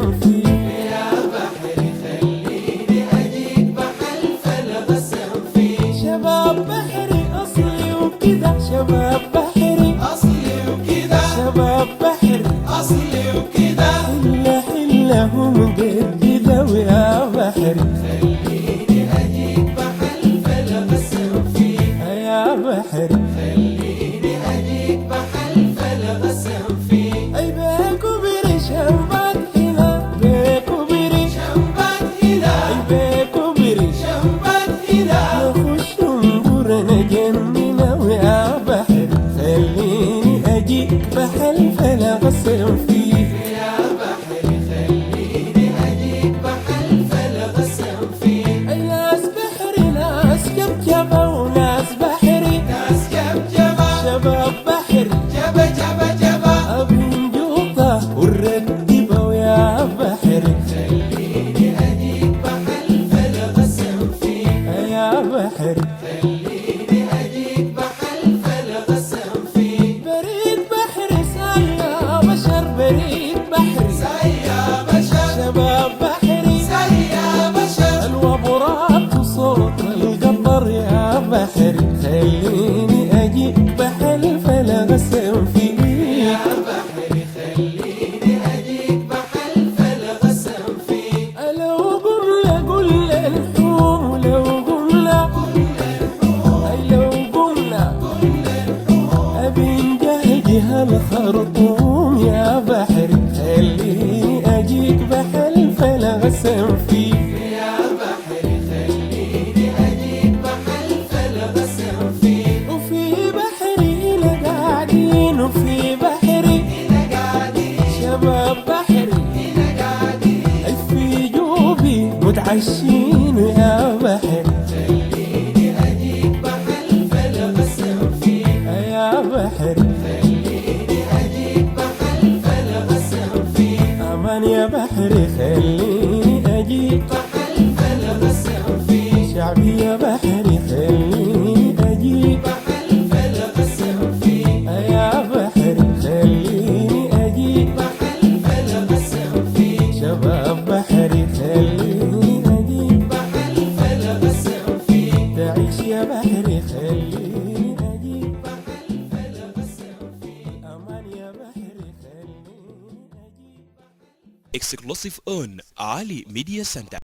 غسل فيه. يا بحري خليني أجيك بحلفة لغسل فيه. شباب بحري أصلي وكده، شباب بحري أصلي وكده، شباب بحري أصلي وكده. حلة حلة ومجددة ويا بحري خليني أجيك بحلفة لغسل فيه. يا بحري خليني أجيك بحلفة لغسل فيه. أي بيكو بري شمبات هنا، بيكو بري شمبات هنا، أي بيكو بري شمبات هنا. نخش ننظر نجننا ويا بحري خليني أجيك بحلفة لغسل فيه. يا بحري خليني أجيك بحلفة لغسل فيه. أي ناس بحري ناس كبكبة وناس بحري ناس كبجبة، شباب بحري جبة جبة جبة. أبي نجوطة ونرتبة ويا بحري خليني أجيك بحلفة لغسل فيه. يا بحري خليني أجيك بحلفة لغسل فيه. بريد بحري سايا بشر، بريد بحري سيا بشر، شباب بحري سيا بشر. الوبرات وصوت القطر يا بحري خليني أجيك بحلفة لغسل فيه. يا بحري خليني أجيك بحلفة لغسل فيه. لو قلنا الحوم، لو قلنا أي لو قلنا أبي نجهجها الخرطوم يا بحري خليني أجيك بحلفة لغسل فيه. يا بحري خليني أجيك بحلفة لغسل فيه. وفي بحري هنا قاعدين، وفي بحري هنا قاعدين، شباب بحري هنا قاعدين. أي في جوبي متعشين يا بحري خليني أجيك بحلفة لغسل فيه. يا بحري خليني أجيك بحلفة لغسل فيه. أمان يا بحري خليني أجيك بحلفة لغسل فيه. شعبي يا بحري خليني أجيك بحلفة لغسل فيه. يا بحري خليني أجيك بحلفة لغسل فيه. شباب بحري خليني أجيك بحلفة لغسل فيه. تعيش يا بحري خليني أجيك بحلفة لغسل فيه. أمان يا بحري خليني أجيك Exclusive on Ali Media Center.